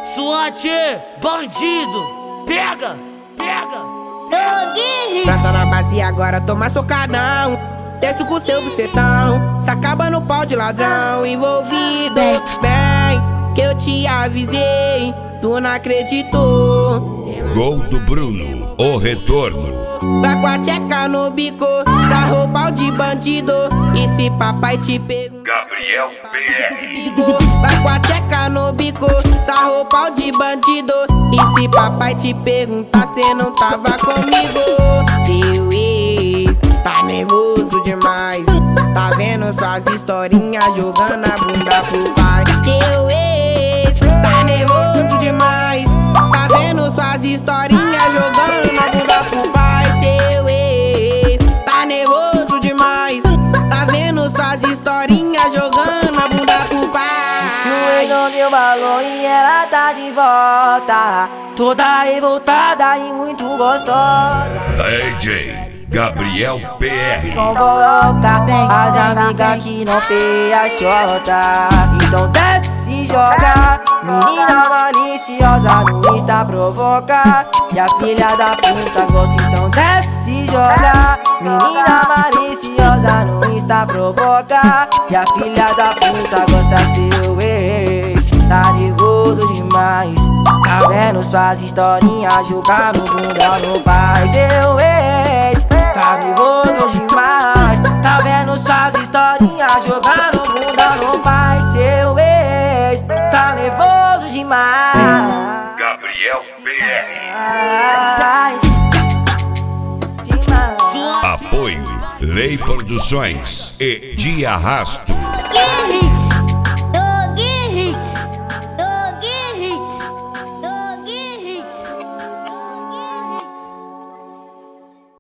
SWAT, bandido, pega, pega. Trata na base e agora toma socadão. Desce com seu bucetão, se acaba no pau de ladrão. Envolvido, bem, que eu te avisei, tu não acreditou. Gol do Bruno, o retorno. Vai com a tcheca no bico, sarrou o pau de bandido. E se papai te perguntar, Gabriel PR. vai com a tcheca no bico, sarrou o pau de bandido. E se papai te perguntar, cê não tava comigo. Seu ex tá nervoso demais, tá vendo suas historinhas jogando a bunda pro pai. Seu ex tá nervoso demais, tá vendo suas historinhas jogando a bunda pro pai. Seu ex tá nervoso demais, tá vendo suas historinhas jogando a bunda pro pai. Diz que o ex não deu valor e ela tá de volta, toda revoltada e muito gostosa. DJ Gabriel PR. Convoca as amigas que não pê a xota. Então desce e joga, menina maliciosa no Insta provoca. E a filha da puta gosta, então desce e joga, menina maliciosa no Insta provoca. E a filha da puta gosta, seu ex tá nervoso demais, tá vendo suas historinhas jogar no bunda no pai. Seu ex tá nervoso demais, tá vendo suas historinhas jogando bunda no pai. Seu ex tá nervoso demais. Gabriel PR. Demais. Apoio Lei Produções e De Arrasto. Hits.